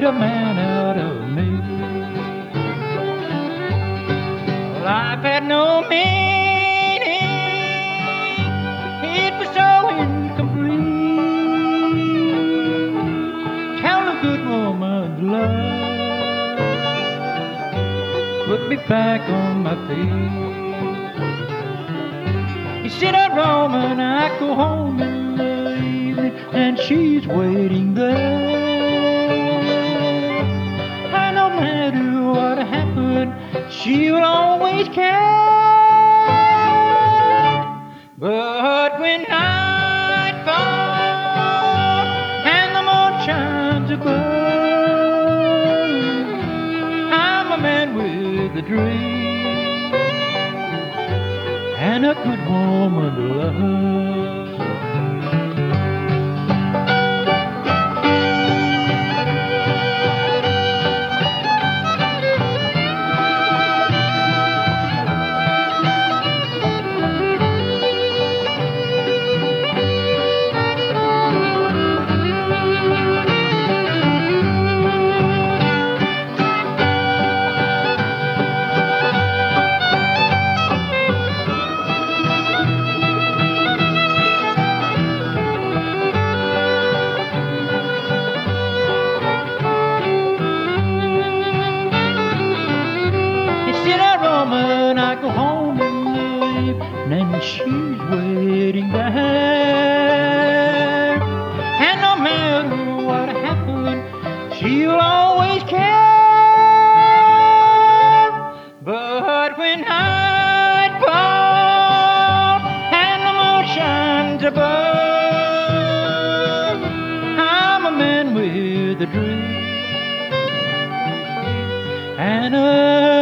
a man out of me. Life had no meaning, it was so incomplete. Tell a good woman's love put me back on my feet. You see that woman, I go home in the evening, and she's waiting there. And no matter what happened, she'll always care. But when night falls and the moon shines above, I'm a man with a dream and a good woman to love. Woman, I go home and live, and she's waiting there. And no matter what happened, she'll always care. But when night falls and the moon shines above, I'm a man with a dream and a